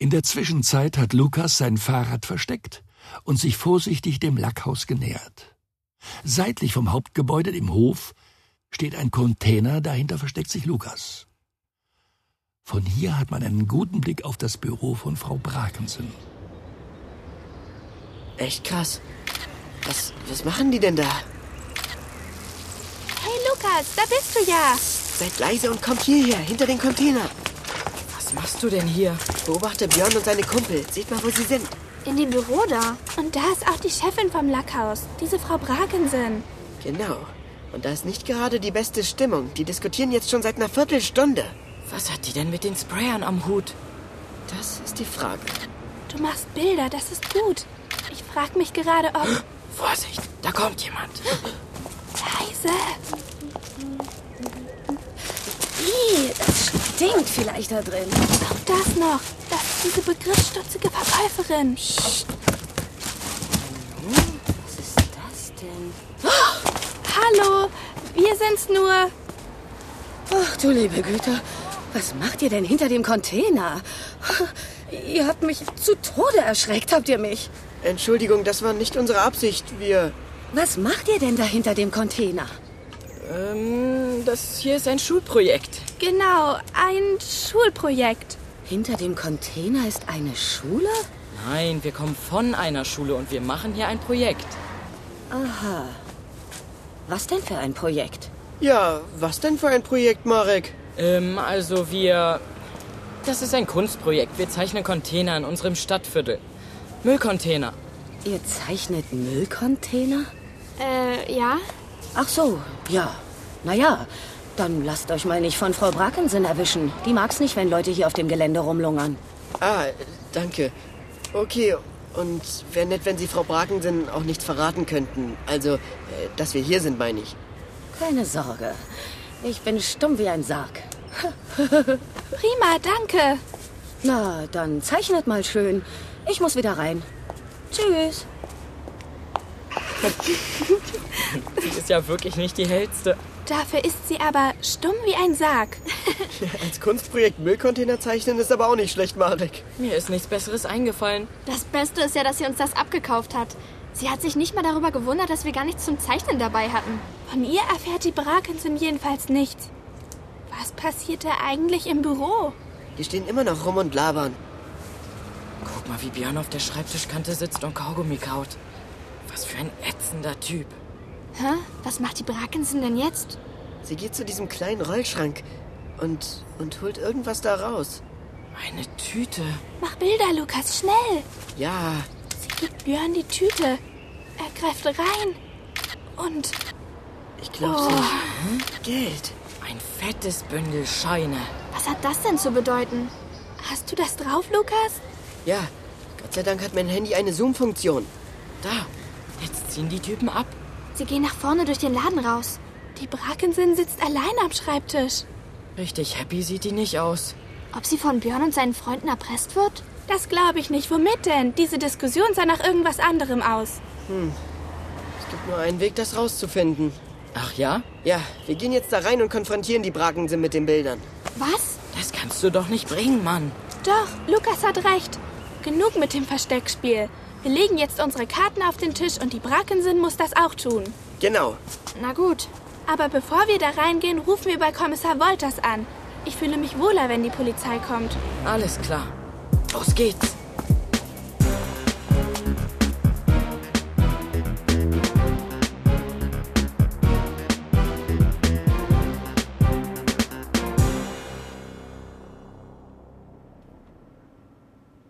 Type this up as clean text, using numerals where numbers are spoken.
In der Zwischenzeit hat Lukas sein Fahrrad versteckt und sich vorsichtig dem Lackhaus genähert. Seitlich vom Hauptgebäude, dem Hof, steht ein Container, dahinter versteckt sich Lukas. Von hier hat man einen guten Blick auf das Büro von Frau Brakensen. Echt krass. Was machen die denn da? Hey Lukas, da bist du ja. Seid leise und kommt hierher, hinter den Container. Was machst du denn hier? Beobachte Björn und seine Kumpel. Seht mal, wo sie sind. In dem Büro da. Und da ist auch die Chefin vom Lackhaus, diese Frau Brakensen. Genau. Und da ist nicht gerade die beste Stimmung. Die diskutieren jetzt schon seit einer Viertelstunde. Was hat die denn mit den Sprayern am Hut? Das ist die Frage. Du machst Bilder, das ist gut. Ich frage mich gerade, ob... Vorsicht, da kommt jemand. Leise. Es stinkt vielleicht da drin. Auch das noch. Das ist diese begriffsstutzige Verkäuferin. Was ist das denn? Hallo, wir sind's nur. Ach du liebe Güte, was macht ihr denn hinter dem Container? Ihr habt mich zu Tode erschreckt, habt ihr mich? Entschuldigung, das war nicht unsere Absicht. Was macht ihr denn da hinter dem Container? Das hier ist ein Schulprojekt. Genau, ein Schulprojekt. Hinter dem Container ist eine Schule? Nein, wir kommen von einer Schule und wir machen hier ein Projekt. Aha. Was denn für ein Projekt? Ja, was denn für ein Projekt, Marek? Das ist ein Kunstprojekt. Wir zeichnen Container in unserem Stadtviertel. Müllcontainer. Ihr zeichnet Müllcontainer? Ja? Ach so, ja. Naja, dann lasst euch mal nicht von Frau Brakensen erwischen. Die mag's nicht, wenn Leute hier auf dem Gelände rumlungern. Ah, danke. Okay, und wäre nett, wenn Sie Frau Brakensen auch nicht verraten könnten. Also, dass wir hier sind, meine ich. Keine Sorge. Ich bin stumm wie ein Sarg. Prima, danke. Na, dann zeichnet mal schön. Ich muss wieder rein. Tschüss. Sie ist ja wirklich nicht die hellste. Dafür ist sie aber stumm wie ein Sarg. Als Kunstprojekt Müllcontainer zeichnen ist aber auch nicht schlecht, Marek. Mir ist nichts Besseres eingefallen. Das Beste ist ja, dass sie uns das abgekauft hat. Sie hat sich nicht mal darüber gewundert, dass wir gar nichts zum Zeichnen dabei hatten. Von ihr erfährt die Brakensen jedenfalls nichts. Was passiert da eigentlich im Büro? Die stehen immer noch rum und labern. Guck mal, wie Björn auf der Schreibtischkante sitzt und Kaugummi kaut. Was für ein ätzender Typ. Hä? Was macht die Brakensen denn jetzt? Sie geht zu diesem kleinen Rollschrank und holt irgendwas da raus. Eine Tüte. Mach Bilder, Lukas, schnell. Ja, Sie gibt Björn die Tüte. Er greift rein. Und... ich glaube, Geld. Ein fettes Bündel Scheine. Was hat das denn zu bedeuten? Hast du das drauf, Lukas? Ja, Gott sei Dank hat mein Handy eine Zoom-Funktion. Da, jetzt ziehen die Typen ab. Sie gehen nach vorne durch den Laden raus. Die Brakensen sitzt allein am Schreibtisch. Richtig happy sieht die nicht aus. Ob sie von Björn und seinen Freunden erpresst wird? Das glaube ich nicht. Womit denn? Diese Diskussion sah nach irgendwas anderem aus. Es gibt nur einen Weg, das rauszufinden. Ach ja? Ja, wir gehen jetzt da rein und konfrontieren die Brakensen mit den Bildern. Was? Das kannst du doch nicht bringen, Mann. Doch, Lukas hat recht. Genug mit dem Versteckspiel. Wir legen jetzt unsere Karten auf den Tisch und die Brakensen muss das auch tun. Genau. Na gut. Aber bevor wir da reingehen, rufen wir bei Kommissar Wolters an. Ich fühle mich wohler, wenn die Polizei kommt. Alles klar. Los geht's.